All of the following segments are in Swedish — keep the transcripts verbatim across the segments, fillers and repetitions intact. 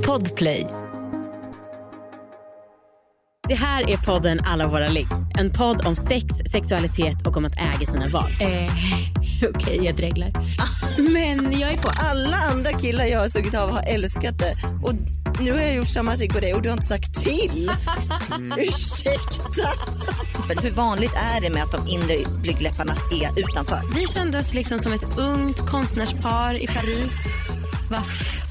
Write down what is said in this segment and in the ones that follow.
Podplay. Det här är podden Alla våra ligg. En podd om sex, sexualitet och om att äga sina val. Eh, Okej, okay, jag dreglar. Men jag är på. Alla andra killar jag har sugit av har älskat det. Och nu har jag gjort samma trick på dig och du har inte sagt till. Mm. Ursäkta. Men hur vanligt är det med att de inre blygdläpparna är utanför? Vi kände oss liksom som ett ungt konstnärspar i Paris. Va?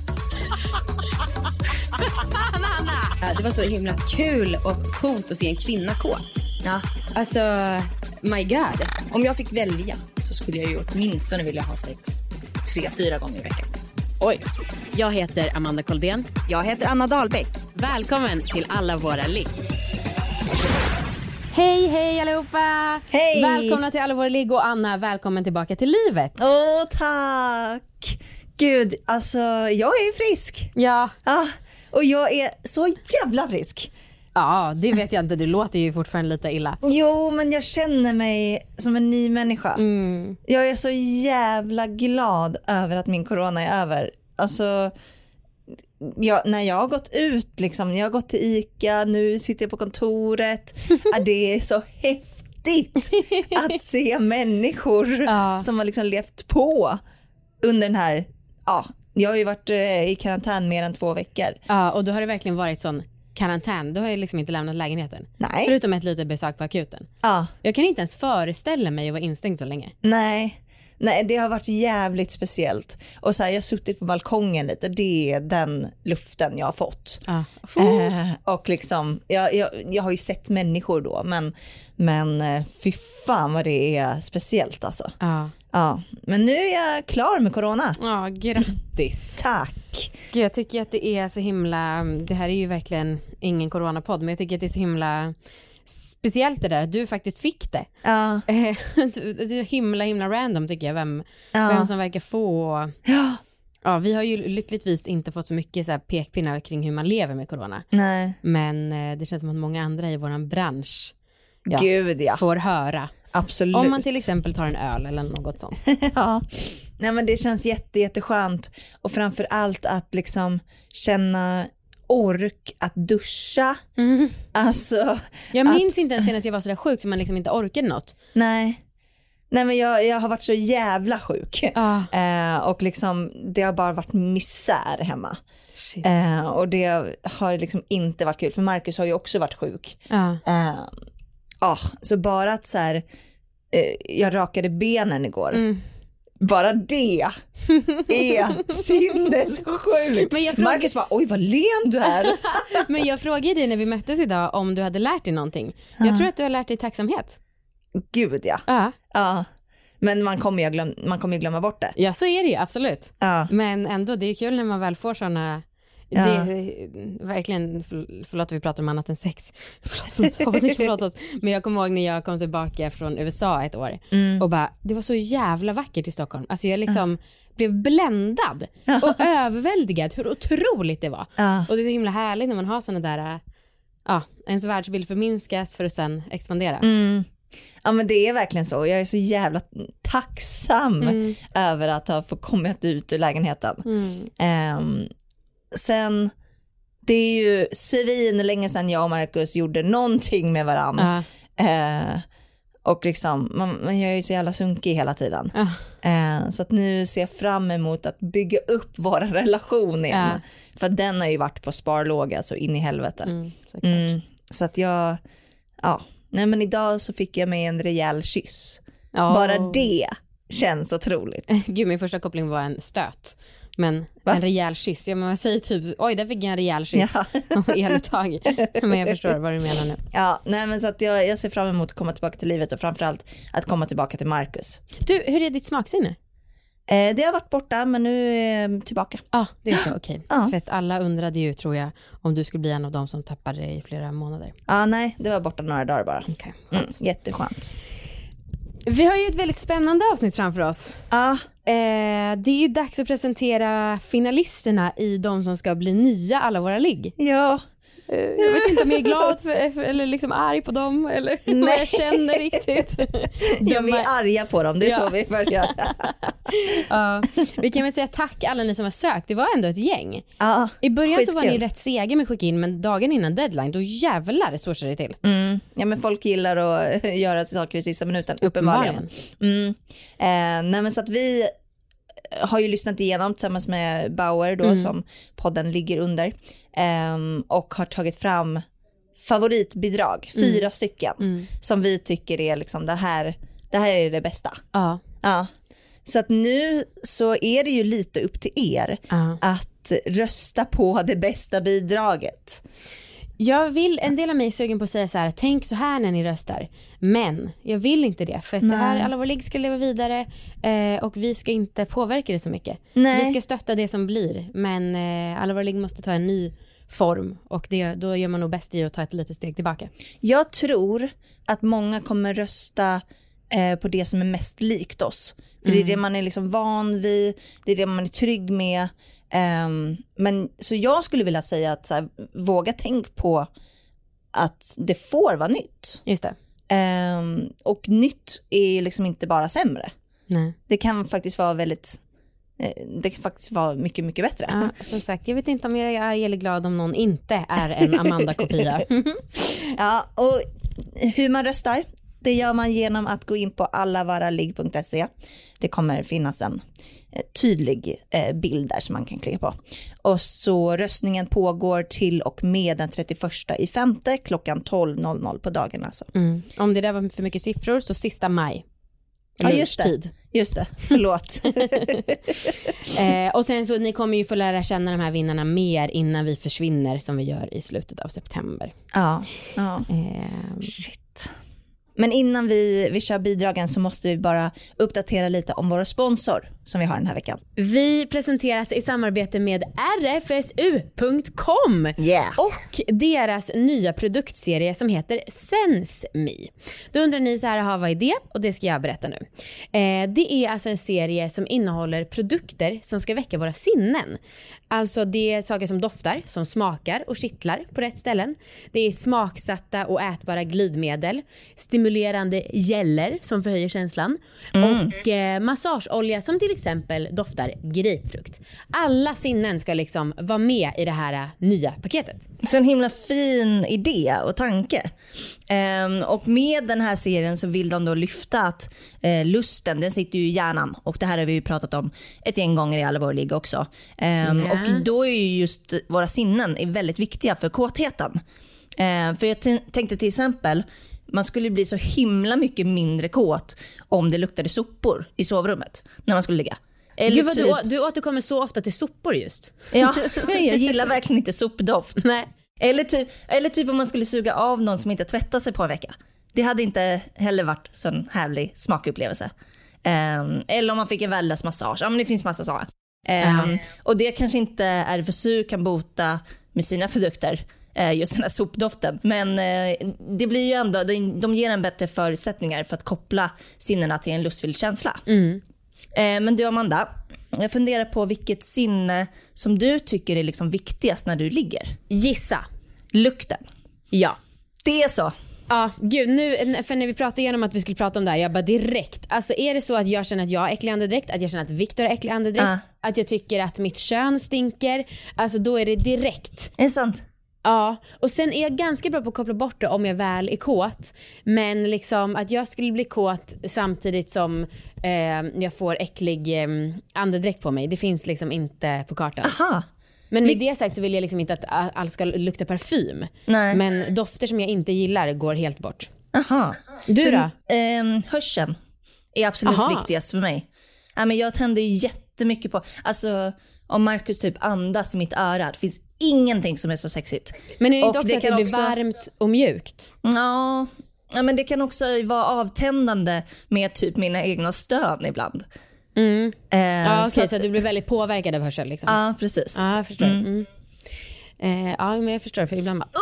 Det var så himla kul och coolt att se en kvinna kåt. Ja. Alltså, my god. Om jag fick välja så skulle jag ju åtminstone vilja ha sex tre, fyra gånger i veckan. Oj. Jag heter Amanda Koldén. Jag heter Anna Dahlbäck. Välkommen till Alla våra ligg. Hej, hej allihopa. Hej. Välkomna till Alla våra ligg och Anna, välkommen tillbaka till livet. Åh, tack. Gud, alltså jag är ju frisk. Ja. Ah, och jag är så jävla frisk. Ja, det vet jag inte. Du låter ju fortfarande lite illa. Jo, men jag känner mig som en ny människa. Mm. Jag är så jävla glad över att min corona är över. Alltså, jag, när jag har gått ut, liksom, jag har gått till Ica, nu sitter jag på kontoret. Ja, det är så häftigt att se människor ja. som har liksom levt på under den här... Ja, jag har ju varit i karantän mer än två veckor. Ja, och då har det verkligen varit sån karantän. Då har jag liksom inte lämnat lägenheten. Nej. Förutom ett litet besök på akuten. Ja. Jag kan inte ens föreställa mig att vara instängd så länge. Nej. Nej, det har varit jävligt speciellt. Och så här, jag har suttit på balkongen lite. Det är den luften jag har fått. Ja. Eh, och liksom, jag, jag, jag har ju sett människor då. Men, men fy fan vad det är speciellt alltså. Ja. Ja, men nu är jag klar med corona. Ja, grattis. Tack. Gud, jag tycker att det är så himla... Det här är ju verkligen ingen coronapodd, men jag tycker att det är så himla speciellt det där att du faktiskt fick det. Ja. Det är himla, himla random tycker jag, vem, Ja. vem som verkar få... Ja. Ja, vi har ju lyckligtvis inte fått så mycket så här pekpinnar kring hur man lever med corona. Nej. Men eh, det känns som att många andra i våran bransch ja, Gud, ja. får höra. Absolut. Om man till exempel tar en öl eller något sånt. Ja. Nej, men det känns jätte, jätteskönt. Och framför allt att liksom känna ork att duscha. Mm. Alltså, Jag minns att... inte ens senast jag var så där sjuk så man liksom inte orkade något. Nej. Nej, men jag, jag har varit så jävla sjuk. Ah. Eh, och liksom, det har bara varit misär hemma. Eh, och det har liksom inte varit kul. För Marcus har ju också varit sjuk. Ah. Eh, oh, så bara att så här, eh, jag rakade benen igår. Mm. Bara det är sinnessjukt. Men jag fråga... Marcus bara, oj vad len du är. Men jag frågade dig när vi möttes idag om du hade lärt dig någonting. Jag Ja. tror att du har lärt dig tacksamhet. Gud ja. Ja, Ja. Men man kommer ju glöm, man kommer ju glömma bort det. ja så är det ju, absolut. Ja. Men ändå, det är kul när man väl får såna... Ja. Det är verkligen, för, förlåt att vi pratar om annat än sex. Förlåt, förlåt, hoppas ni kan förlåta oss. Men jag kommer ihåg när jag kom tillbaka från U S A ett år. Mm. Och bara, det var så jävla vackert i Stockholm. Alltså jag liksom ja. blev bländad och överväldigad hur otroligt det var. Ja. Och det är så himla härligt när man har såna där, ja, ens världsbild förminskas för att sen expandera. Mm. Ja, men det är verkligen så. Jag är så jävla tacksam Mm. över att ha fått kommit ut ur lägenheten. Mm. Um, sen, det är ju svin länge sedan jag och Marcus gjorde någonting med varann. Ja. Uh, och liksom, man, man gör ju så jävla sunkig hela tiden. Ja. Uh, så att nu ser jag fram emot att bygga upp vår relation igen. Ja. För den har ju varit på sparlåga så in i helvete. Mm, såklart. Mm, så att jag, ja. Nej, men idag så fick jag mig en rejäl kyss. Ja. Bara det känns otroligt. Gud, min första koppling var en stöt. Men Va? en rejäl kyss. Ja, men man säger typ, oj, där fick jag en rejäl kyss. Ja. Eluttag. Men jag förstår vad du menar nu. Ja, nej, men så att jag, jag ser fram emot att komma tillbaka till livet och framförallt att komma tillbaka till Marcus. Du, hur är ditt smaksinne? Eh, det har varit borta, men nu är jag tillbaka. Ja, ah, det är så, okej. Okay. Ja. För att alla undrade ju, tror jag, om du skulle bli en av dem som tappade det i flera månader. Ja, ah, nej, det var borta några dagar bara. Okay, mm, jätteskönt. Vi har ju ett väldigt spännande avsnitt framför oss. Ja. Eh, det är dags att presentera finalisterna i de som ska bli nya Alla våra ligg. Ja. Jag vet inte om jag är glad för, för, eller liksom arg på dem eller Nej. vad jag känner riktigt. Ja, vi är arga på dem, det är Ja. så vi börjar. Ja, vi kan väl säga tack alla ni som har sökt. Det var ändå ett gäng. Ja, I början så var skitkul. ni rätt sega med att skicka in, men dagen innan deadline, då jävlar swooshade det till. Mm. Ja, men folk gillar att göra saker i sista minuten, uppenbarligen. Mm. Eh, nej, men så att vi har ju lyssnat igenom tillsammans med Bauer då, Mm. som podden ligger under, eh, och har tagit fram favoritbidrag, fyra Mm. stycken, Mm. som vi tycker är liksom det här, det här är det bästa. Ja. Ja. Så att nu så är det ju lite upp till er Ja. att rösta på det bästa bidraget. Jag vill, en del av mig är sugen på att säga så här: tänk så här när ni röstar. Men jag vill inte det, för att det här, alla vår ligg ska leva vidare eh, och vi ska inte påverka det så mycket. Nej. Vi ska stötta det som blir, men eh, alla vår ligg måste ta en ny form, och det, då gör man nog bäst i att ta ett litet steg tillbaka. Jag tror att många kommer rösta eh, på det som är mest likt oss. För det är det man är liksom van vid, det är det man är trygg med. Um, men så jag skulle vilja säga att så här, våga tänk på att det får vara nytt. Just det. Um, och nytt är liksom inte bara sämre. Nej. Det kan faktiskt vara väldigt eh, det kan faktiskt vara mycket mycket bättre. Ja, som sagt, jag vet inte om jag är arg eller glad om någon inte är en Amanda-kopia. Ja, och hur man röstar, det gör man genom att gå in på allavaraligg punkt se. Det kommer finnas en eh, tydlig eh, bild där som man kan klicka på. Och så röstningen pågår till och med den trettioförsta i femte klockan tolv noll noll på dagen alltså. Mm. Om det där var för mycket siffror, så sista maj. Ja, just det. Lunchtid. Just det, förlåt. eh, och sen så ni kommer ju få lära känna de här vinnarna mer innan vi försvinner, som vi gör i slutet av september. Ja, ja. Eh, Shit. Men innan vi, vi kör bidragen så måste vi bara uppdatera lite om vår sponsor som vi har den här veckan. vi presenteras i samarbete med R F S U punkt com Yeah. och deras nya produktserie som heter SenseMe. Då undrar ni så här, aha, vad är det? Och det ska jag berätta nu. Eh, det är alltså en serie som innehåller produkter som ska väcka våra sinnen. Alltså det är saker som doftar, som smakar och kittlar på rätt ställen. Det är smaksatta och ätbara glidmedel, stimulerande geller som förhöjer känslan och eh, massageolja som till exempel doftar grapefrukt. Alla sinnen ska liksom vara med i det här eh, nya paketet. Så en himla fin idé och tanke. Um, och med den här serien så vill de då lyfta att uh, lusten, den sitter ju i hjärnan. Och det här har vi ju pratat om ett gäng gånger i alla våra ligg också. Um, Ja. Och då är ju just våra sinnen är väldigt viktiga för kåtheten. Uh, för jag t- tänkte till exempel, man skulle bli så himla mycket mindre kåt om det luktade sopor i sovrummet när man skulle ligga. Eller Gud vad typ, du, å- du återkommer så ofta till sopor just. ja, jag gillar verkligen inte sopdoft. Nej. Eller typ, eller typ om man skulle suga av någon som inte tvättar sig på en vecka. Det hade inte heller varit sån härlig smakupplevelse. Um, eller om man fick en värdelös massage. Ja, men det finns massa sådana. Um, och det kanske inte R F S U kan bota med sina produkter, uh, just den här sopdoften. Men uh, det blir ju ändå, de, de ger en bättre förutsättningar för att koppla sinnena till en lustfylld känsla. Mm. Uh, men du Amanda, jag funderar på vilket sinne som du tycker är liksom viktigast när du ligger. Gissa. Lukten. Ja. Det är så. Ja, gud, nu, för när vi pratade igenom att vi skulle prata om det här, jag bara direkt, alltså är det så att jag känner att jag har äcklig andedräkt, att jag känner att Victor har äcklig andedräkt, Ah. att jag tycker att mitt kön stinker, alltså då är det direkt. Är det sant? Ja, och sen är jag ganska bra på att koppla bort det om jag väl är kåt, men liksom att jag skulle bli kåt samtidigt som eh, jag får äcklig eh, andedräkt på mig, det finns liksom inte på kartan. Aha. Men med det sagt så vill jag liksom inte att allt ska lukta parfym. Nej. Men dofter som jag inte gillar går helt bort. Aha. Du för, då? ehm, hörseln är absolut Aha. viktigast för mig. Ja, men jag tänder jättemycket på, alltså om Marcus typ andas i mitt öra, det finns ingenting som är så sexigt. Men är det inte Och också det att det kan blir också- varmt och mjukt? Ja, ja, men det kan också vara avtändande med typ mina egna stön ibland. Mm. Eh, Ja, okej, så så, att- du blir väldigt påverkad av hörsel liksom. Ja, precis. Ja, jag förstår. Mm. Eh, ja, men jag förstår, för ibland bara,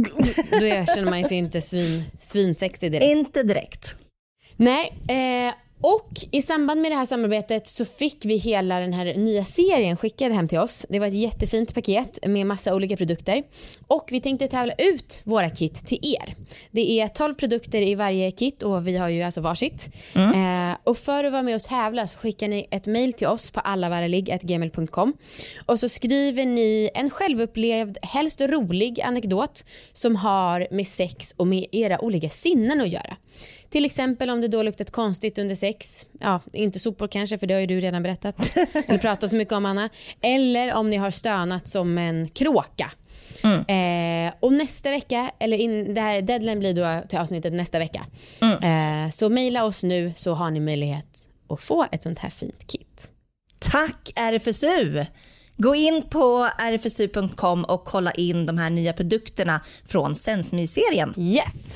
då känner man sig inte svin, svinsexig direkt. Inte direkt. Nej, eh, Och i samband med det här samarbetet så fick vi hela den här nya serien skickad hem till oss. Det var ett jättefint paket med massa olika produkter. Och vi tänkte tävla ut våra kit till er. Det är tolv produkter i varje kit och vi har ju alltså varsitt. Mm. Eh, och för att vara med och tävla så skickar ni ett mejl till oss på allavaraligg at gmail punkt com. Och så skriver ni en självupplevd, helst rolig anekdot som har med sex och med era olika sinnen att göra. Till exempel om det då luktat konstigt under sex. Ja, inte sopor kanske, för det har ju du redan berättat. Eller pratat så mycket om, Anna. Eller om ni har stönat som en kråka. Mm. Eh, och nästa vecka, eller in, det här deadline blir då till avsnittet nästa vecka. Mm. Eh, så mejla oss nu så har ni möjlighet att få ett sånt här fint kit. Tack R F S U! Gå in på r f s u punkt com och kolla in de här nya produkterna från SenseMe-serien. Yes!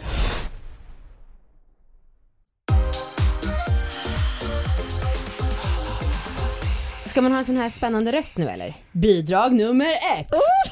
Ska man ha en sån här spännande röst nu eller? Bidrag nummer ett.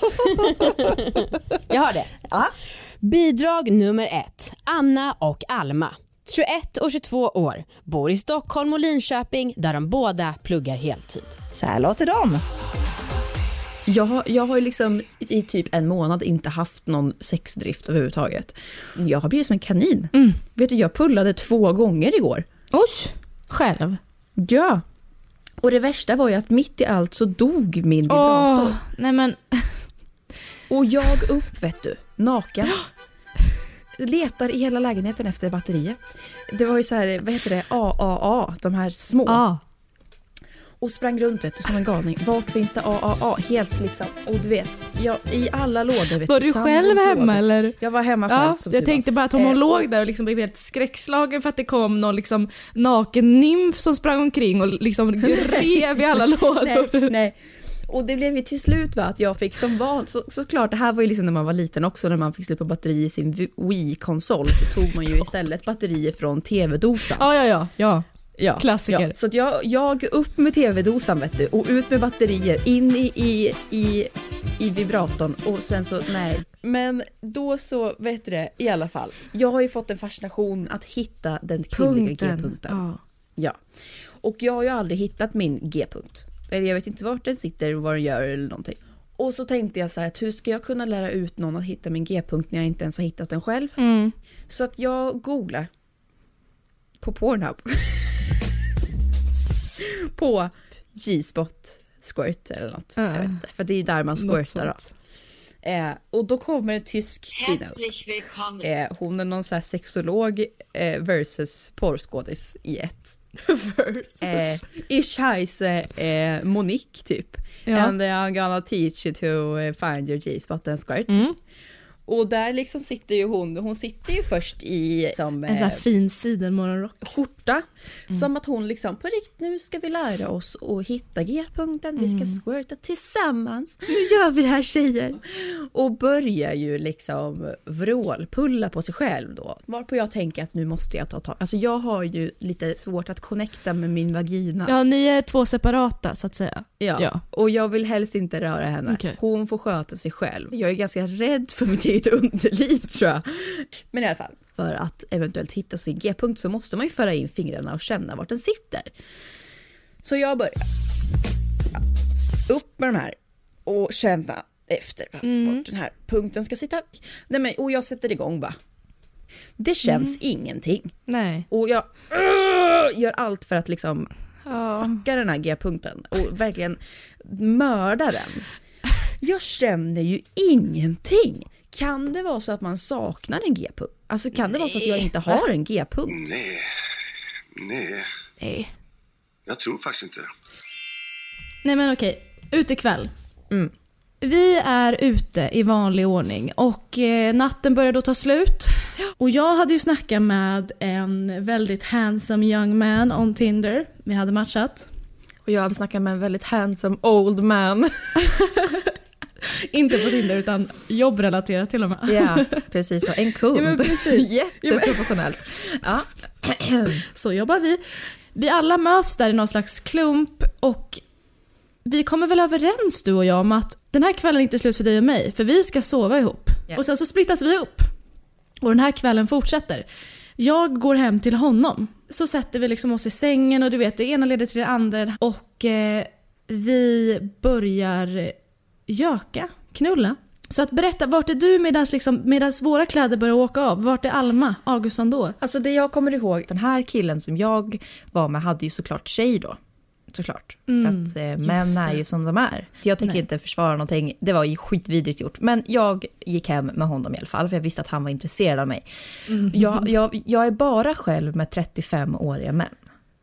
Jag har det. Ja. Bidrag nummer ett. Anna och Alma. tjugoett och tjugotvå år. Bor i Stockholm och Linköping där de båda pluggar heltid. Så här låter de. Jag, jag har ju liksom i typ en månad inte haft någon sexdrift överhuvudtaget. Jag har blivit som en kanin. Mm. Vet du, jag pullade två gånger igår. Oj, själv? Ja. Och det värsta var ju att mitt i allt så dog min vibrator. Åh, nej men... Och jag upp, vet du, naken. Letar i hela lägenheten efter batterier. Det var ju så här, vad heter det? A A A, de här små. Ah. Och sprang runt, vet du, som en galning. Vart finns det A A A? Helt liksom. Och du vet, jag, i alla lådor, vet var du. du själv hemma eller? Jag var hemma själv. Ja, jag tänkte bara att hon eh, låg där och liksom blev helt skräckslagen för att det kom någon liksom naken nymf som sprang omkring och liksom rev i alla lådor. Nej, nej. Och det blev ju till slut va, att jag fick som van, så, såklart det här var ju liksom när man var liten också, när man fick slut på batteri i sin Wii-konsol så tog man ju istället batterier från tv-dosan. Ja, ja, ja, ja. Ja, klassiker. Ja. Så att jag, jag upp med tv-dosan, vet du, och ut med batterier in i, i, i, i vibratorn och sen så, nej. Men då så, vet du det, i alla fall. Jag har ju fått en fascination att hitta den kvinnliga G-punkten. Ja. Ja. Och jag har ju aldrig hittat min G-punkt. Eller jag vet inte vart den sitter och vad den gör eller någonting. Och så tänkte jag så här, hur ska jag kunna lära ut någon att hitta min G-punkt när jag inte ens har hittat den själv? Mm. Så att jag googlar på Pornhub. På G-spot squirt eller något. Mm. Jag vet inte, för det är ju där man squirtar då. Eh, och då kommer en tysk kvinna upp. Eh, hon är någon så här sexolog eh, versus porrskådis i ett. versus. Eh, ich heiße eh, Monique typ. Ja. And I'm gonna teach you to find your G-spot and squirt. Mm. Och där liksom sitter ju hon, hon sitter ju först i som, en sån här fin sidenmorgonrock. Skjorta, mm. som att hon liksom, på riktigt nu ska vi lära oss att hitta G-punkten, vi ska mm. squirta tillsammans, nu gör vi det här tjejer. Och börjar ju liksom vrålpulla på sig själv då. Varpå jag tänker att nu måste jag ta tag. Alltså jag har ju lite svårt att connecta med min vagina. Ja, ni är två separata så att säga. Ja, ja. Och jag vill helst inte röra henne. Okay. Hon får sköta sig själv. Jag är ganska rädd för mitt eget underliv tror jag. Men i alla fall, för att eventuellt hitta sin G-punkt så måste man ju föra in fingrarna och känna vart den sitter. Så jag börjar upp med de här och känna efter mm. vart den här punkten ska sitta. Nej, men, och jag sätter igång bara. Det känns mm. ingenting. Nej. Och jag uh, gör allt för att liksom oh. fucka den här G-punkten och verkligen mörda den. Jag känner ju ingenting. Kan det vara så att man saknar en G-punkt? Alltså kan det Nej. vara så att jag inte har en G-punkt? Nej. Nej. Nej. Jag tror faktiskt inte. Nej men okej, utekväll. Mm. Vi är ute i vanlig ordning och eh, natten börjar då ta slut. Och jag hade ju snackat med en väldigt handsome young man on Tinder. Vi hade matchat. Och jag hade snackat med en väldigt handsome old man. Inte på Tinder utan jobbrelaterat till och med. Ja, precis. Så en kund. Ja, men precis. Jätteprofessionellt. Ja. Så jobbar vi. Vi alla möts där i någon slags klump och vi kommer väl överens du och jag om att den här kvällen är inte slut för dig och mig. För vi ska sova ihop. Yeah. Och sen så splittas vi upp. Och den här kvällen fortsätter. Jag går hem till honom. Så sätter vi liksom oss i sängen och du vet, det ena leder till det andra. Och eh, vi börjar göka, knulla. Så att berätta, vart är du medans, liksom, medans våra kläder börjar åka av? Vart är Alma Augustsson då? Alltså det jag kommer ihåg, den här killen som jag var med hade ju såklart tjej då. Såklart. Mm, för att eh, män är ju som de är. Jag tänker Nej. inte försvara någonting. Det var ju skitvidrigt gjort. Men jag gick hem med honom i alla fall. För jag visste att han var intresserad av mig. Mm. Jag, jag, jag är bara själv med trettiofem-åriga män.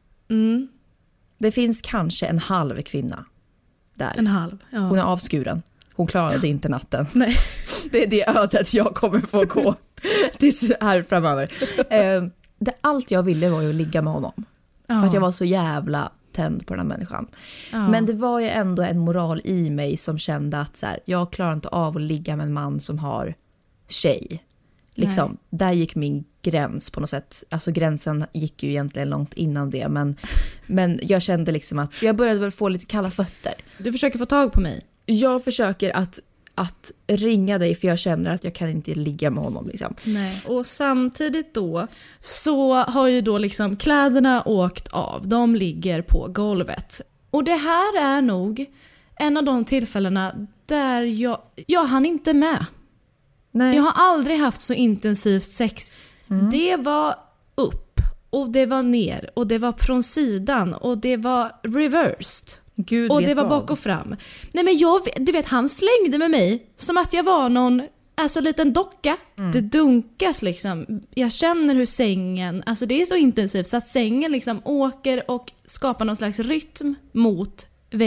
Mm. Det finns kanske en halv kvinna där. En halv, ja. Hon är avskuren. Hon klarade ja. inte natten. Nej. Det är det ödet jag kommer få gå till här framöver. Eh, det, allt jag ville var ju att ligga med honom. Ja. För att jag var så jävla tänd på den här människan. Ja. Men det var ju ändå en moral i mig som kände att så här, jag klarar inte av att ligga med en man som har tjej. Liksom, där gick min gräns på något sätt. Alltså gränsen gick ju egentligen långt innan det. Men, men jag kände liksom att jag började väl få lite kalla fötter. Du försöker få tag på mig? Jag försöker att, att ringa dig för jag känner att jag kan inte ligga med honom. Liksom. Nej. Och samtidigt då så har ju då liksom kläderna åkt av. De ligger på golvet. Och det här är nog en av de tillfällena där jag, jag hann inte med. Nej. Jag har aldrig haft så intensivt sex. Mm. Det var upp och det var ner och det var från sidan och det var reversed. Gud och vet det var vad. bak och fram. Nej men jag, du vet, han slängde med mig som att jag var någon, alltså liten docka. Mm. Det dunkas liksom. Jag känner hur sängen, alltså det är så intensivt så att sängen liksom åker och skapar någon slags rytm mot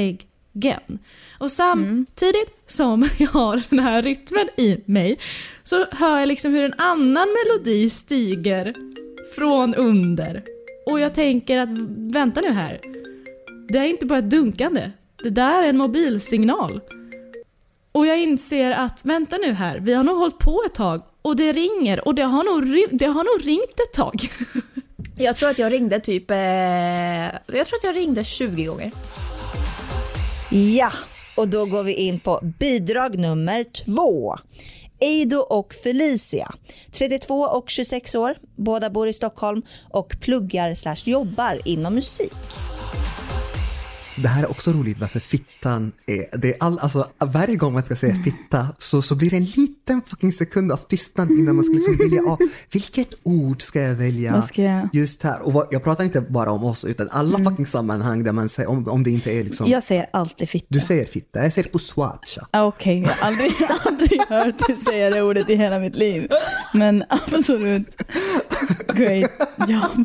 väggen. Och samtidigt mm. som jag har den här rytmen i mig så hör jag liksom hur en annan melodi stiger från under. Och jag tänker att vänta nu här. Det är inte bara ett dunkande. Det där är en mobilsignal. Och jag inser att, vänta nu här, vi har nog hållit på ett tag. Och det ringer, och det har nog, det har nog ringt ett tag. Jag tror att jag ringde typ, eh, jag tror att jag ringde tjugo gånger. Ja, och då går vi in på bidrag nummer två. Eido och Felicia, trettiotvå och tjugosex år, båda bor i Stockholm och pluggar slash jobbar inom musik. Det här är också roligt varför fittan är, det är all, alltså varje gång man ska säga fitta så, så blir det en liten fucking sekund av tystnad innan man ska liksom välja, ah, vilket ord ska jag välja ska jag? just här. Och jag pratar inte bara om oss utan alla mm. fucking sammanhang där man säger, om, om det inte är liksom. Jag säger alltid fitta. Du säger fitta, jag säger uswacha. Okej, okay, jag har aldrig, aldrig hört dig säga det ordet i hela mitt liv. Men absolut, great job.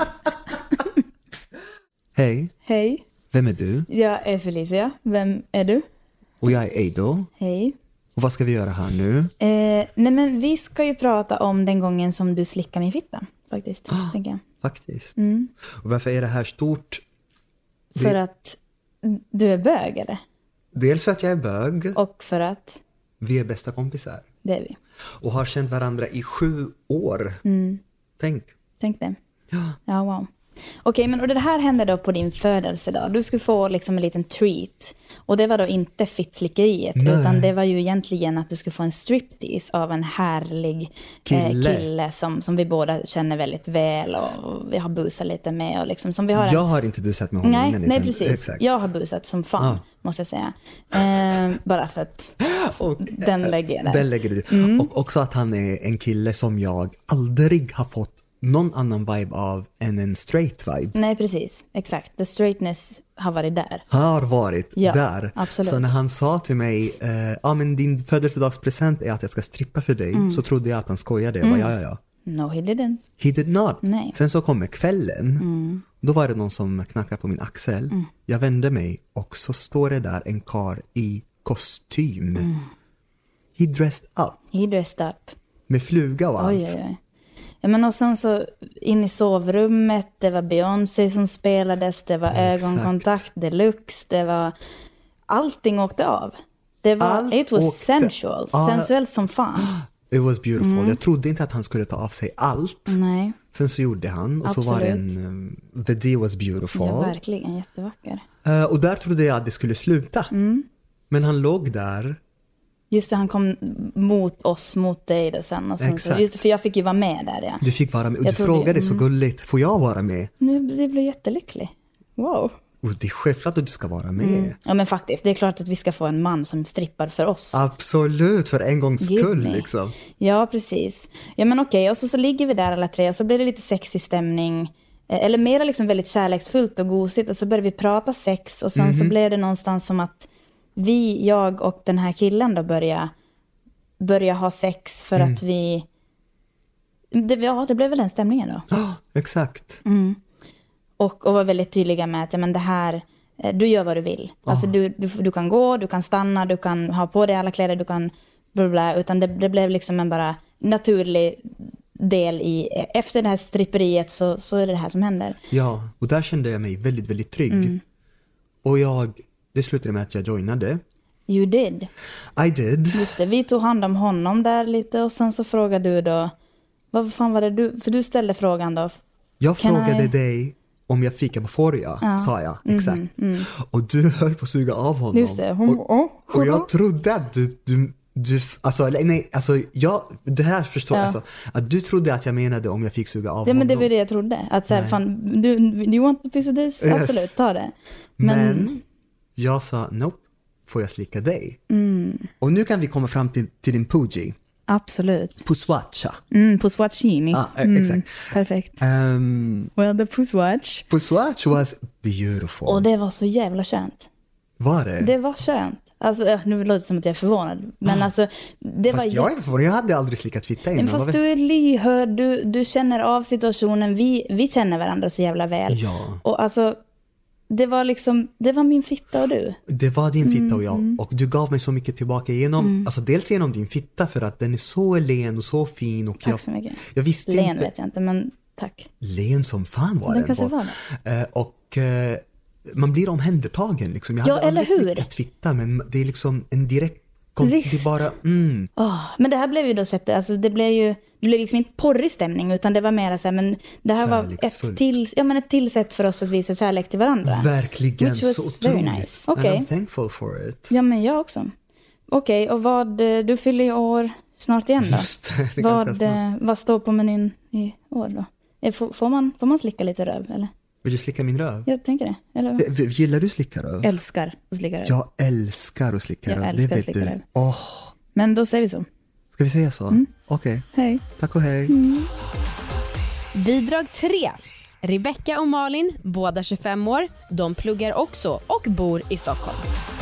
Hej. Hej. Vem är du? Jag är Felicia. Vem är du? Och jag är Eido. Hej. Och vad ska vi göra här nu? Eh, nej men vi ska ju prata om den gången som du slickade min fitta. Faktiskt, ah, tänker jag. Faktiskt. Mm. Och varför är det här stort? För det... att du är bög, eller? Dels för att jag är bög. Och för att? Vi är bästa kompisar. Det är vi. Och har känt varandra i sju år. Mm. Tänk. Tänk det. Ja. Ja, wow. Okej, men och det här hände då på din födelsedag. Du skulle få liksom en liten treat. Och det var då inte fittslickeriet. Nej. Utan det var ju egentligen att du skulle få en striptease av en härlig kille, eh, kille som, som vi båda känner väldigt väl. Och vi har busat lite med. Och liksom, som vi har en... Jag har inte busat med honom nej, innan. Nej, utan... precis. Exakt. Jag har busat som fan, ah. måste jag säga. Eh, bara för att och, den lägger jag där. Den lägger du. Mm. Och också att han är en kille som jag aldrig har fått någon annan vibe av än en straight vibe. Nej, precis. Exakt. The straightness har varit där. Har varit ja, där. Absolut. Så när han sa till mig, ja eh, ah, men din födelsedagspresent är att jag ska strippa för dig, mm. så trodde jag att han skojade. Jag mm. bara, ja, ja, ja. No, he didn't. He did not. Nej. Sen så kommer kvällen. Mm. Då var det någon som knackade på min axel. Mm. Jag vände mig och så står det där en kar i kostym. Mm. He dressed up. He dressed up. Med fluga och allt. Oj, oj, oj. Ja, men och sen så in i sovrummet, det var Beyoncé som spelades, det var Exakt. ögonkontakt deluxe, det var allting åkte av. Det var Allt it was åkte. sensual, ah, sensuellt som fan. It was beautiful. Mm. Jag trodde inte att han skulle ta av sig allt. Nej. Sen så gjorde han och Absolut. så var det en um, the day was beautiful. Ja, verkligen jättevacker. Uh, och där trodde jag att det skulle sluta. Mm. Men han låg där Just det, han kom mot oss, mot dig då sen. Och sen så, just det, för jag fick ju vara med där. Ja. Du fick vara med. Och jag du frågade det, så gulligt, får jag vara med? Det blev jättelycklig. Wow. Och det är självklart att du ska vara med. Mm. Ja men faktiskt, det är klart att vi ska få en man som strippar för oss. Absolut, för en gångs skull liksom. Ja, precis. Ja men okej, och så, så ligger vi där alla tre och så blir det lite sexig stämning. Eller mer liksom väldigt kärleksfullt och gosigt. Och så börjar vi prata sex och sen mm. så blev det någonstans som att vi, jag och den här killen då börjar, börjar ha sex för mm. att vi... Det, ja, det blev väl den stämningen då. Oh, exakt. Mm. Och, och var väldigt tydliga med att ja, men det här, du gör vad du vill. Oh. Alltså du, du, du kan gå, du kan stanna, du kan ha på dig alla kläder, du kan bla bla. Utan det, det blev liksom en bara naturlig del i, efter det här stripperiet så, så är det det här som händer. Ja, och där kände jag mig väldigt, väldigt trygg. Mm. Och jag, det slutade med att jag joinade. You did. I did. Just det, vi tog hand om honom där lite och sen så frågade du då, vad fan var det du, för du ställde frågan då. Jag frågade I... dig om jag fick på forja, ja. sa jag, exakt. Mm, mm. Och du höll på att suga av honom. Just det. Hon, och, oh, och jag trodde att du, du, du alltså, nej, alltså, jag, det här förstår, ja. alltså, att du trodde att jag menade om jag fick suga av ja, honom. Ja, men det var det jag trodde. Att så här, fan, du, do you want a piece of this? Yes. Absolut, ta det. Men, men jag sa, nope, får jag slicka dig? Mm. Och nu kan vi komma fram till, till din puji. Absolut. Puswatcha. Mm, Puswatchini. Ah, mm, exakt. Perfekt. Um, well, the Puswatch. Puswatch was beautiful. Och det var så jävla skönt. Var det? Det var skönt. Alltså, nu låter det som att jag är förvånad. Men alltså, det Fast var... jag är förvånad. Jag hade aldrig slickat fitta innan. Men fast du är lyhörd. Du, du känner av situationen. Vi, vi känner varandra så jävla väl. Ja. Och alltså... Det var liksom, det var min fitta och du. Det var din fitta och jag. Mm. Och du gav mig så mycket tillbaka genom, mm. alltså dels genom din fitta för att den är så len och så fin. Och tack jag, så mycket. Jag visste len inte. vet jag inte, men tack. Len som fan var den. Den kanske var det. Uh, och uh, man blir omhändertagen liksom. Jag ja, hade eller aldrig hur? slickat fitta, men det är liksom en direkt kom, det är bara, mm. oh, men det här blev ju då sett, alltså det blev ju det blev liksom inte porrig stämning utan det var mer så här, men det här var ett till ja men ett tillsätt för oss att visa kärlek till varandra. Verkligen. Which was så very nice. Okay. And I'm thankful for it. Ja men jag också. Okej, okay, och vad du fyller i år snart igen då? Just det, det vad vad står på menyn i år då? Får, får man får man slicka lite röv eller? Vill du slicka min röv? Jag tänker det. Eller? Gillar du slicka röv? Älskar att slicka röv. Jag älskar att slicka jag röv. Älskar det vet att slicka du. Röv. Oh. Men då säger vi så. Ska vi säga så? Mm. Okej. Okay. Hej. Tack och hej. Mm. Bidrag tre. Rebecca och Malin, båda tjugofem år. De pluggar också och bor i Stockholm.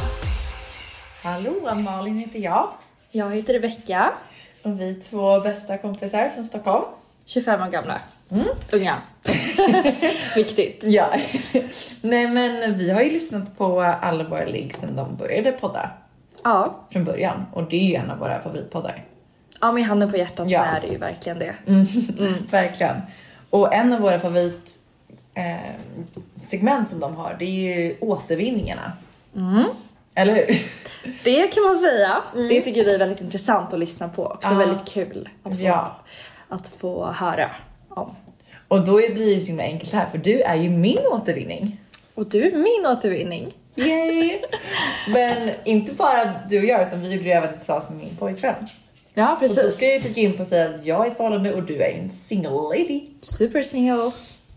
Hallå, Malin heter jag. Jag heter Rebecca. Och vi är två bästa kompisar från Stockholm. tjugofem år gamla. Mm. Unga. Viktigt. Ja. Nej men vi har ju lyssnat på alla våra ligg sedan de började podda. Ja. Från början. Och det är ju en av våra favoritpoddar. Ja, med handen på hjärtat ja. Så är det ju verkligen det. Mm. Mm. Verkligen. Och en av våra favorit eh, segment som de har, det är ju återvinningarna. Mm. Eller hur? Det kan man säga. Mm. Det tycker vi är väldigt intressant att lyssna på. Också ah. väldigt kul att få, ja. att få höra om. Och då blir det ju så himla enkelt här, för du är ju min återvinning. Och du är min återvinning. Yay! Men inte bara du och jag, utan vi gjorde det även tillsammans med min pojkvän. Ja, precis. Och då ska jag flika in på att säga att jag är ett förhållande och du är en single lady. Super single.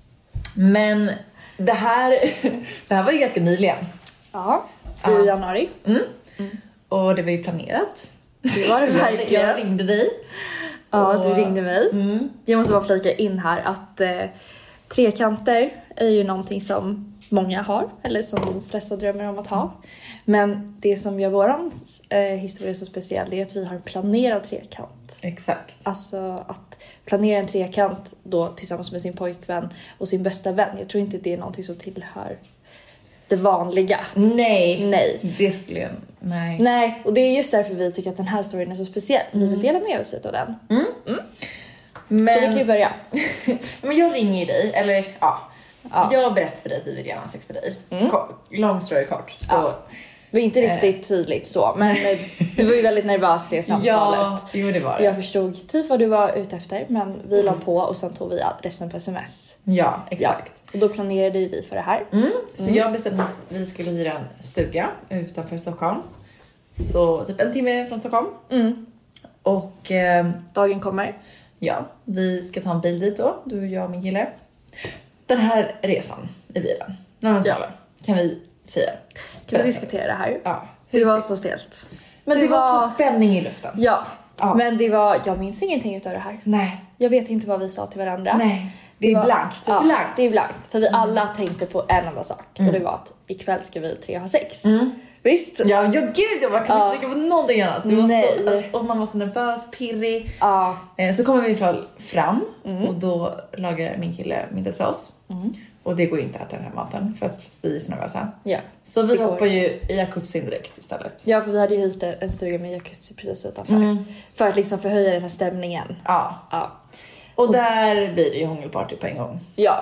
Men det här, det här var ju ganska nyligen. Ja, i uh. januari. Mm. Mm. Och det var ju planerat. Det var det verkligen. Jag ringde dig. Ja, du ringde mig. Mm. Jag måste bara flika in här att eh, trekanter är ju någonting som många har. Eller som de flesta drömmer om att ha. Men det som gör våran eh, historia så speciell är att vi har en planerad trekant. Exakt. Alltså att planera en trekant då tillsammans med sin pojkvän och sin bästa vän. Jag tror inte det är någonting som tillhör det vanliga. Nej. Nej. Det skulle jag... Nej. Nej, och det är just därför vi tycker att den här storyn är så speciell. Vi vill dela med oss av den. Mm. Mm. Men... Så vi kan ju börja. Men jag ringer dig, eller ja. ja. Jag berättar för dig att vi vill gärna ha sex för dig. Mm. Long story kort. Så... Ja. Det var inte riktigt tydligt så, men du var ju väldigt nervös det samtalet. Ja, jo, det var det. Jag förstod typ vad du var ute efter, men vi la på och sen tog vi resten på sms. Ja, exakt. Ja. Och då planerade vi för det här. Mm. Så mm. jag bestämde att vi skulle hyra en stuga utanför Stockholm. Så typ en timme från Stockholm. Mm. Och eh, dagen kommer. Ja, vi ska ta en bil dit då. Du, jag och min kille. Den här resan i bilen. När man ja. Kan vi säga. Kan vi diskutera det här? Ja. Det var så stelt. Men det, det var också spänning i luften. Ja. ja. Men det var, jag minns ingenting utav det här. Nej. Jag vet inte vad vi sa till varandra. Nej. Det är det var, blankt. Det är, ja, blankt. det är blankt. För vi alla mm. tänkte på en enda sak. Mm. Och det var att ikväll ska vi tre ha sex. Mm. Visst? Ja, ja gud, jag bara kan ja. inte tänka på någonting annat. Det var Nej. så, alltså, och man var så nervös, pirrig. Ja. Eh, så kommer vi fram mm. och då lagar min kille middag till oss. Mm. Och det går ju inte att äta den här maten för att vi är så nervösa. Ja. Så vi hoppar ju i jacuzzin direkt istället. Ja, för vi hade ju hyrt en stuga med jacuzzi precis utanför. Mm. För att liksom förhöja den här stämningen. Ja. ja. Och, och där blir det ju hångelparty på en gång. Ja.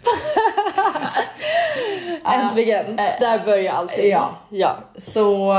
Äntligen. Äh, där börjar allting. Ja. ja. Så,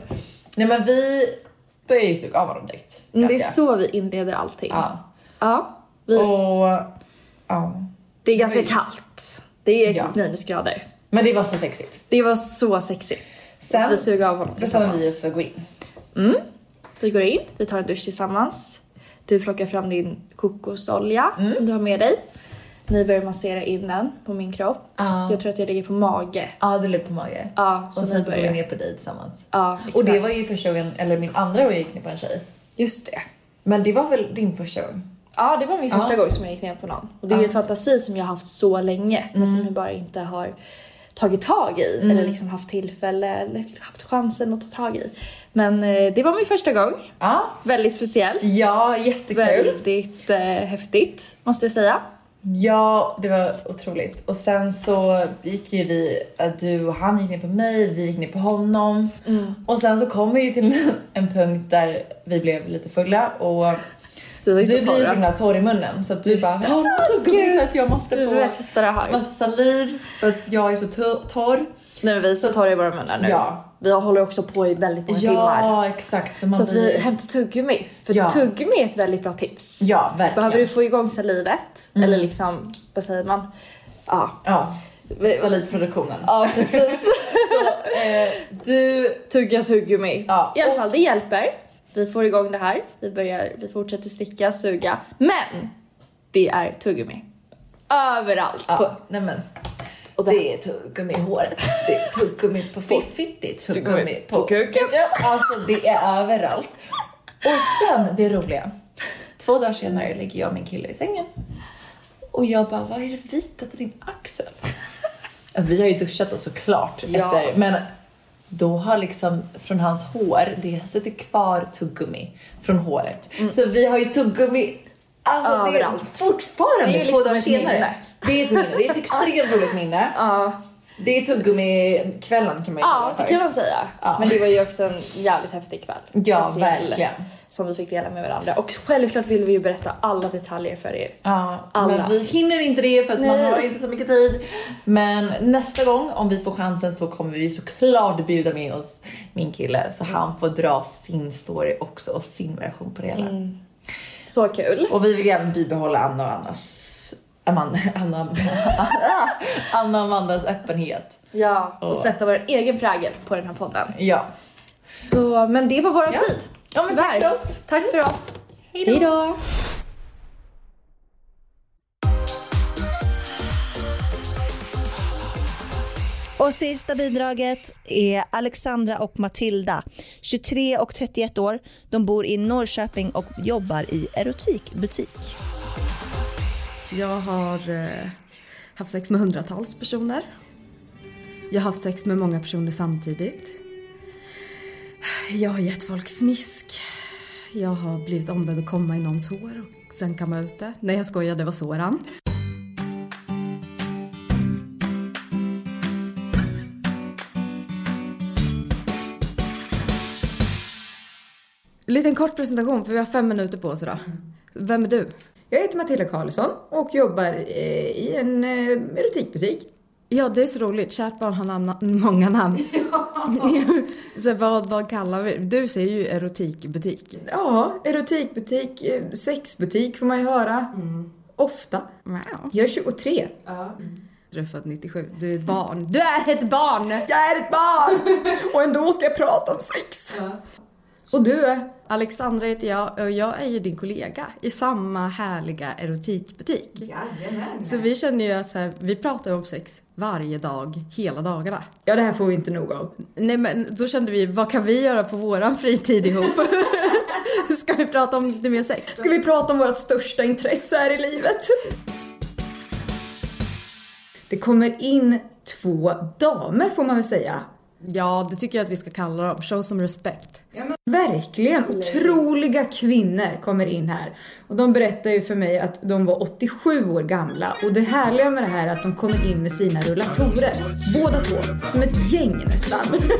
nej men vi börjar ju suga av honom direkt. Mm, det är så vi inleder allting. Ja. Ja. Vi... Och, ja. Det är ganska kallt. Det är ja. minusgrader. Men det var så sexigt. Det var så sexigt. Sen att vi suger av honom tillsammans. Sen vi ska gå in. Mm. Vi går in, vi tar en dusch tillsammans. Du plockar fram din kokosolja mm. som du har med dig. Ni börjar massera in den på min kropp. Uh. Jag tror att jag ligger på mage. Ja, du ligger på mage. Ja, så och sen ni så går vi ner på dig tillsammans. Ja, exakt. Och det var ju första gången, eller min andra gång jag gick ner på en tjej. Just det. Men det var väl din första gång? Ja, det var min första ja. gång som jag gick ner på någon. Och det är ju en fantasi som jag har haft så länge. Mm. Men som jag bara inte har tagit tag i. Mm. Eller liksom haft tillfälle eller haft chansen att ta tag i. Men eh, det var min första gång. Ja. Väldigt speciell. Ja, jättekul. Väldigt eh, häftigt, måste jag säga. Ja, det var otroligt. Och sen så gick ju vi, du och han gick ner på mig, vi gick ner på honom. Mm. Och sen så kom vi till en punkt där vi blev lite fulla och du blir ju så himla torr i munnen. Så att du Just bara, ja, för att jag måste du få massa saliv för att jag är så torr. Nej, men vi är så torra i våra munnar nu. Ja. Vi håller också på i väldigt många ja, timmar. Ja, exakt. Så, man så att blir... vi hämtar tuggummi. För ja. tuggummi är ett väldigt bra tips. Ja, verkligen. Behöver du få igång salivet. Mm. Eller liksom, vad säger man? Ja. Ja, salivproduktionen. Ja, precis. så, eh, du... Tugga tuggummi. Ja. I alla fall, det hjälper. Vi får igång det här. Vi, börjar, vi fortsätter slicka, suga. Men det är tuggummi. Överallt. Ja, nej men. Och det, det är tuggummi i håret. Det är tuggummi på fiffigt. Det är tuggummi på, på kuken. Alltså det är överallt. Och sen det roliga. Två dagar senare ligger jag och min kille i sängen. Och jag bara, vad är det vita på din axel? Vi har ju duschat då såklart. Ja. Efter, men då har liksom från hans hår, det sitter kvar tuggummi från håret. Mm. Så vi har ju tuggummi alltså, överallt. Det är fortfarande det är två liksom dagar senare. Minne. Det är ett minne. Det är ett extremt roligt minne. Ja. Det är tuggummi-kvällen kan man ju Ja, det kan man säga. Ja. Men det var ju också en jävligt häftig kväll. Ja, speciell, verkligen. Som vi fick dela med varandra. Och självklart vill vi ju berätta alla detaljer för er. Ja, alla. Men vi hinner inte det för att Nej. man har inte så mycket tid. Men nästa gång, om vi får chansen, så kommer vi såklart bjuda med oss min kille. Så han får dra sin story också och sin version på det hela. Mm. Så kul. Och vi vill även bibehålla Anna och Annas... Amanda, Anna, Anna och Amandas öppenhet. Ja, och, och sätta vår egen prägel på den här podden. Ja. Så, men det var vår ja. tid. Ja, men tack för oss. Tack för oss. Hej då. Och sista bidraget är Alexandra och Matilda, tjugotre och trettioett år. De bor i Norrköping och jobbar i erotikbutik. Jag har eh, haft sex med hundratals personer. Jag har haft sex med många personer samtidigt. Jag har gett folk smisk. Jag har blivit ombedd att komma i någons hår och sen kamma ut det. Nej, jag skojar, det var Soran. Liten kort presentation, för vi har fem minuter på oss idag. Vem är du? Jag heter Matilda Karlsson och jobbar eh, i en eh, erotikbutik. Ja, det är så roligt. Kärt barn har namn, många namn. Ja. Så vad, vad kallar vi? Du säger ju erotikbutik. Ja, erotikbutik, sexbutik får man ju höra. Mm. Ofta. Wow. Jag är tjugotre. Ja. Du är född nittiosju. Du är ett barn. Du är ett barn! Jag är ett barn! Och ändå ska jag prata om sex. Ja. Och du är? Alexandra heter jag och jag är ju din kollega i samma härliga erotikbutik. Jajamän. Så vi känner ju att så här, vi pratar om sex varje dag, hela dagarna. Ja, det här får vi inte nog av. Nej, men då kände vi, vad kan vi göra på våran fritid ihop? Ska vi prata om lite mer sex? Ska vi prata om vårt största intresse här i livet? Det kommer in två damer får man väl säga. Ja, det tycker jag att vi ska kalla dem. Show some respect. Ja, men verkligen. Otroliga kvinnor kommer in här. Och de berättar ju för mig att de var åttiosju år gamla. Och det härliga med det här är att de kommer in med sina rullatorer. Båda två. Som ett gäng nästan.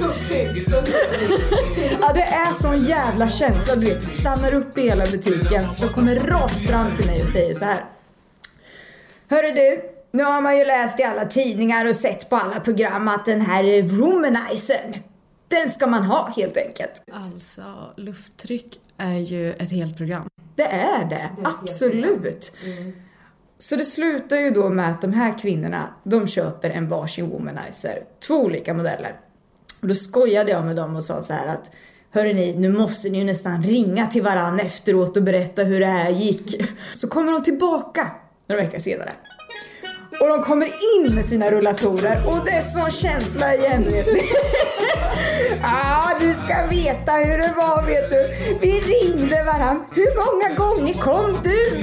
Ja, det är sån jävla känsla. Du vet, stannar upp i hela butiken. De kommer rakt fram till mig och säger så här. Hörru du. Nu har man ju läst i alla tidningar och sett på alla program att den här womanizern, den ska man ha helt enkelt. Alltså, lufttryck är ju ett helt program. Det är det, det är absolut. Mm. Så det slutar ju då med att de här kvinnorna, de köper en varsin womanizer. Två olika modeller. Och då skojade jag med dem och sa så här att hörru ni, nu måste ni ju nästan ringa till varann efteråt och berätta hur det här gick. Så kommer de tillbaka några veckor senare. Och de kommer in med sina rullatorer. Och det är sån känsla igen, vet ni. Ah, du ska veta hur det var, vet du. Vi ringde varann. Hur många gånger kom du?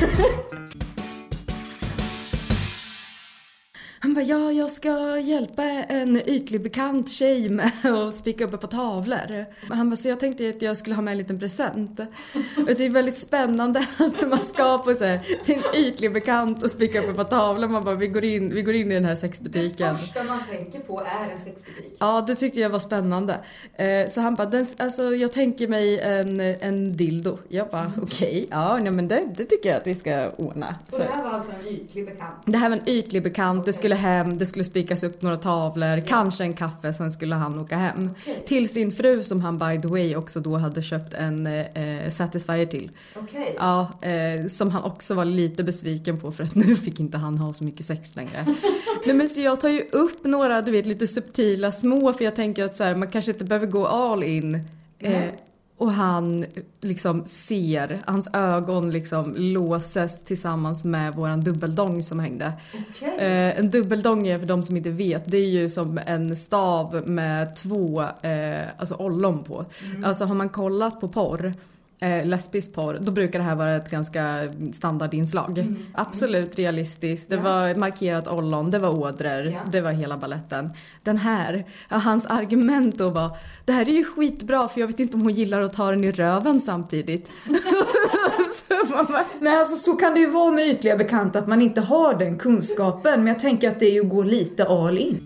Han bara, ja, jag ska hjälpa en ytlig bekant tjej med att spika upp på tavlor. Han bara, så jag tänkte att jag skulle ha med en liten present. Och det är väldigt spännande att man ska på så här, en ytlig bekant och spika upp på tavlor. Man bara, vi går in, vi går in i den här sexbutiken. Det första man tänker på är en sexbutik. Ja, det tyckte jag var spännande. Så han bara, den, alltså, jag tänker mig en, en dildo. Jag bara, okej, okay, ja, nej, men det, det tycker jag att vi ska ordna. Och det här var alltså en ytlig bekant? Det här var en ytlig bekant, okay. Det skulle hem, det skulle spikas upp några tavlor, ja. Kanske en kaffe, sen skulle han åka hem. Okay. Till sin fru som han by the way också då hade köpt en eh, Satisfyer till. Okay. Ja, eh, som han också var lite besviken på för att nu fick inte han ha så mycket sex längre. Nej, men så jag tar ju upp några, du vet, lite subtila små, för jag tänker att så här, man kanske inte behöver gå all in. Eh, mm. Och han liksom ser, hans ögon liksom låses tillsammans med våran dubbeldång som hängde. Okay. Eh, en dubbeldång är, för de som inte vet, det är ju som en stav med två eh, alltså ollon på. Mm. Alltså har man kollat på porr, eh, lesbisk porr, då brukar det här vara ett ganska standardinslag. Mm. Absolut realistiskt. Det ja. var markerat ollon, det var ådror, ja. det var hela balletten. Den här, ja, hans argument då var, det här är ju skitbra för jag vet inte om hon gillar att ta den i röven samtidigt. så bara, nej, alltså så kan det ju vara med ytliga bekanta att man inte har den kunskapen, men jag tänker att det är ju gå lite all in.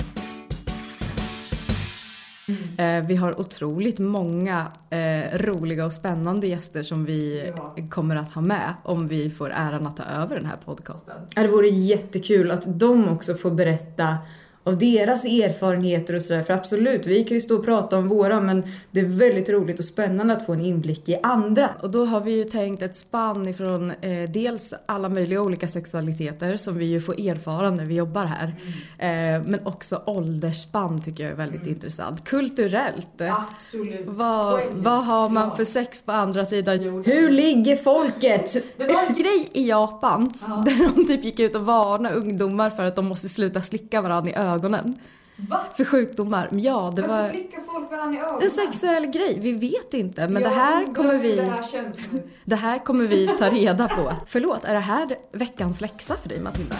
Mm. Eh, vi har otroligt många eh, roliga och spännande gäster som vi ja. kommer att ha med om vi får äran att ta över den här podcasten. Ja, det vore jättekul att de också får berätta av deras erfarenheter och sådär. För absolut, vi kan ju stå och prata om våra, men det är väldigt roligt och spännande att få en inblick i andra. Och då har vi ju tänkt ett spann ifrån eh, dels alla möjliga olika sexualiteter som vi ju får erfara när vi jobbar här. Mm. Eh, men också åldersspann tycker jag är väldigt mm. intressant. Kulturellt. Absolut. Vad, vad har man ja. för sex på andra sidan jorden? Hur ligger folket? Det var en grej i Japan ja. där de typ gick ut och varnade ungdomar för att de måste sluta slicka varandra i ögonen. Va? För sjukdomar. Ja, det Varför var slickar folk varandra i ögonen? En sexuell grej, vi vet inte. Men ja, det här kommer vi det här, känns det här kommer vi ta reda på. Förlåt, är det här veckans läxa för dig, Matilda?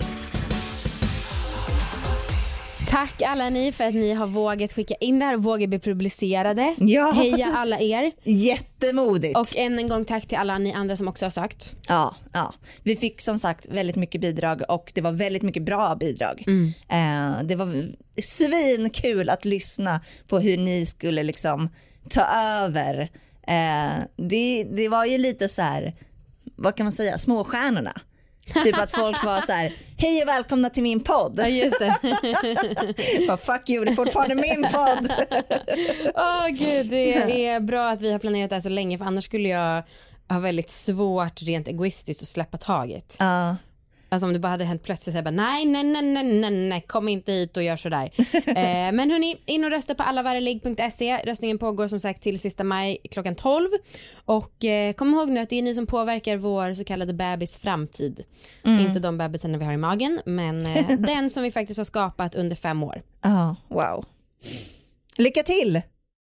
Tack alla ni för att ni har vågat skicka in det här och vågat bli publicerade. Ja, Heja alltså, alla er. Jättemodigt. Och än en gång tack till alla ni andra som också har sökt. Ja, ja. Vi fick som sagt väldigt mycket bidrag och det var väldigt mycket bra bidrag. Mm. Eh, det var svinkul att lyssna på hur ni skulle liksom ta över. Eh, det, det var ju lite så här, vad kan man säga, småstjärnorna. Typ att folk var så här: hej och välkomna till min podd. Ja, just det. Bara, fuck you, det är fortfarande min podd. Åh oh, gud, det är bra att vi har planerat det här så länge, för annars skulle jag ha väldigt svårt rent egoistiskt att släppa taget. Ja. Alltså om det bara hade hänt plötsligt, jag bara, nej, nej, nej, nej, nej, nej, kom inte hit och gör sådär. eh, men hörni, in och rösta på allavareligg punkt se. Röstningen pågår som sagt till sista maj klockan tolv. Och eh, kom ihåg nu att det är ni som påverkar vår så kallade bebis framtid. Mm. Inte de bebisarna vi har i magen, men eh, den som vi faktiskt har skapat under fem år. Ja, oh, wow. Lycka till!